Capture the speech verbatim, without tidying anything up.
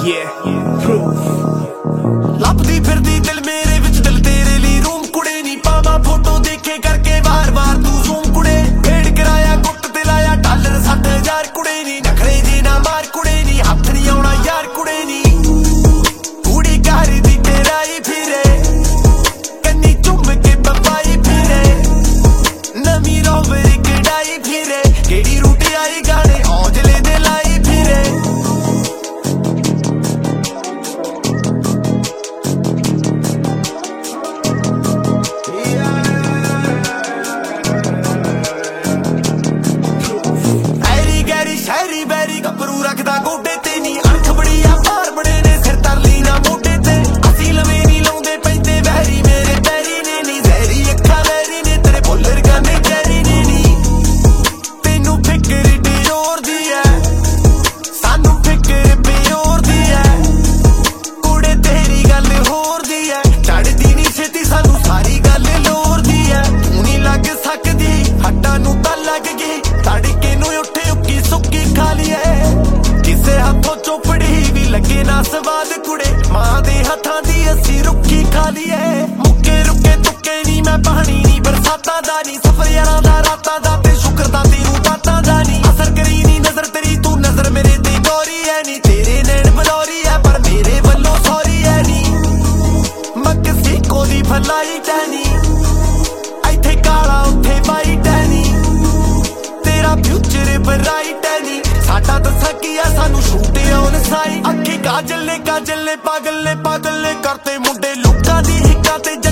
ਲੱਭਦੀ ਫਿਰਦੀ ਦਿਲ ਮੇਰੇ ਵਿੱਚ ਦਿਲ ਤੇਰੇ ਲਈ ਰੂਮ ਕੁੜੇ ਨੀ ਪਾਵਾਂ ਫੋਟੋ ਦੇਖੇ ਕਰਕੇ ਵਾਰ ਵਾਰ ਤੂੰ ਜ਼ੂਮ ਕੁੜੇ ਫੇੜ ਕਰਾਇਆ ਗੁੱਟ ਤੇ ਲਾਇਆ ਡਾਲਰ ਸੱਠ ਹਜ਼ਾਰ ਕੁੜੇ ਨੀ ਨਖਰੇ ਜੇ ਨਾ ਮਾਰ ਕੁੜੇ ਨੀ ਹੱਥ ਨੀ ਆਉਣਾ ਯਾਰ ਕੁੜੇ ਨੀ ਕੁੜੀ ਘਰ ਦੀ ਤੇਰਾਈ ਫਿਰੇ ਕੰਨੀ ਚੁੰਮ ਕੇ ਬਪਾਈ ਫਿਰੇ ਨਵੀਂ ਰੋਵਰ ਕਢਾਈ ਫਿਰੇ ਕਿਹੜੀ ਰੂਟ ਆਈ ਗਾਣੇ ਔਜਲੇ ਦੇ ਲਾਈ ਫਿਰੇ ਸ਼ਹਿਰੀ ਬੈਰੀ ਗੱਭਰੂ ਰੱਖਦਾ ਗੋਡੇ ਤੇ ਨੀ ਅਣਖ ਬੜੀ ਆ ਭਾਰ ਬੜੇ ਨੇ ਸਿਰ ਤਰਲੀ ਨਾ ਮੋਢੇ ਤੇ ਅਸੀਂ ਲਵੇਂ ਨੀ ਲਾਉਂਦੇ ਪੈਂਦੇ ਵੈਰੀ ਮੇਰੇ ਪੈਰੀ ਨੇ ਨੀ ਜ਼ਹਿਰੀ ਅੱਖਾਂ ਲੈਰੀ ਨੇ ਤੇਰੇ ਬੋਲਰ ਗਾਨੇ ਚੈਰੀ ਨੇ ਨੀ ਤੈਨੂੰ ਫਿਕਰ ਡਿਓਰ ਦੀ ਐ ਸਾਨੂੰ ਫਿਕਰ ਪਿਓਰ ਦੀ ਐ ਕੁੜੇ ਤੇਰੀ ਗੱਲ ਹੋਰ ਦੀ ਐ ਚੜਦੀ ਨੀ ਛੇਤੀ ਸਾਨੂੰ ਸਾਰੀ ਗੱਲ ਲੋਰ ਦੀ ਐ ਹੁਣੀ ਲੱਗ ਸਕਦੀ ਹੱਡਾਂ ਨੂੰ ਤਾਂ ਲੱਗ ਗਈ ਤੜਕੇ ਨੂੰ ਉੱਠੇ ਉੱਕੀ ਸੁੱਕੀ ਖਾ ਲਈਏ ਕਿਸੇ ਹੱਥੋਂ ਚੋਪੜੀ ਵੀ ਲੱਗੇ ਨਾ ਸਵਾਦ ਕੁੜੇ ਮਾਂ ਦੇ ਹੱਥਾਂ ਦੀ ਅਸੀਂ ਰੁੱਖੀ ਖਾ ਲਈਏ ਮੁੱਕੇ ਰੁੱਕੇ ਤੁੱਕੇ ਨੀ ਮੈਂ ਪਾਣੀ ਨੀ ਬਰਸਾਤਾਂ ਦਾ ਨੀ ਸਫਰ ਯਾਰਾਂ ਦਾ ਰਾਤਾਂ ਦਾ ਤੇ ਸ਼ੁਕਰ ਦਾ ਤੈਨੂੰ ਬਾਤਾਂ ਦਾ ਨੀ ਅਸਰ ਕਰੀ ਨੀ ਨਜ਼ਰ ਤੇਰੀ ਤੂੰ ਨਜ਼ਰ ਮੇਰੇ ਤੇ ਗੋਰੀ ਐ ਨੀ ਤੇਰੇ ਨੈਣ ਬਲੌਰੀ ਐ ਪਰ ਮੇਰੇ ਵੱਲੋਂ ਸੌਰੀ ਐ ਨੀ ਮਕਸੀਕੋ ਦੀ ਫਲਾਈ ਟੈਨੀ ਇੱਥੇ ਕਾਲਾ ਉੱਥੇ ਵਾਈਟ ਐ ਨੀ ਤੇਰਾ ਫਿਊਚਰ ਬਰਾਈਟ ਐ ਨੀ ਸਾਡਾ ਦੱਸਾਂ ਕੀ ਐ ਸਾਨੂੰ ਸ਼ੂਟ ਆਨ ਸਾਈਡ ਅੱਖੀ ਕਾਜਲ ਨੇ ਕਾਜਲ ਨੇ ਪਾਗਲ ਨੇ ਪਾਗਲ ਨੇ ਕਰਤੇ ਮੁੰਡੇ ਲੋਕਾਂ ਦੀ ਹਿੱਕਾਂ ਤੇ